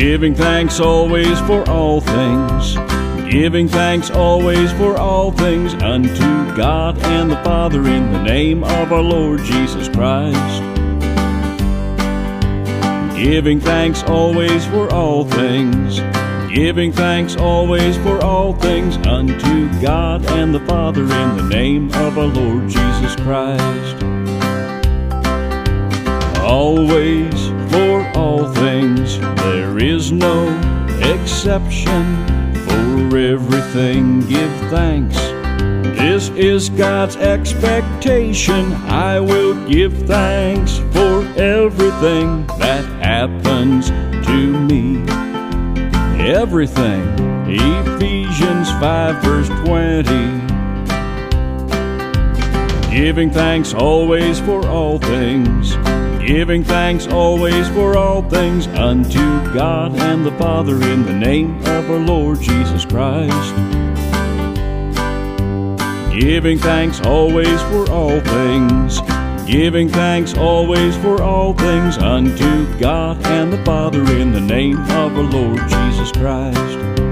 Giving thanks always for all things. Giving thanks always for all things unto God and the Father in the name of our Lord Jesus Christ. Giving thanks always for all things. Giving thanks always for all things unto God and the Father in the name of our Lord Jesus Christ. Always for all things, there is no exception. For everything give thanks. This is God's expectation. I will give thanks for everything that happens to me. Everything. Ephesians 5 verse 20. Giving thanks always for all things. Giving thanks always for all things unto God and the Father in the name of our Lord Jesus Christ. Giving thanks always for all things. Giving thanks always for all things unto God and the Father in the name of our Lord Jesus Christ.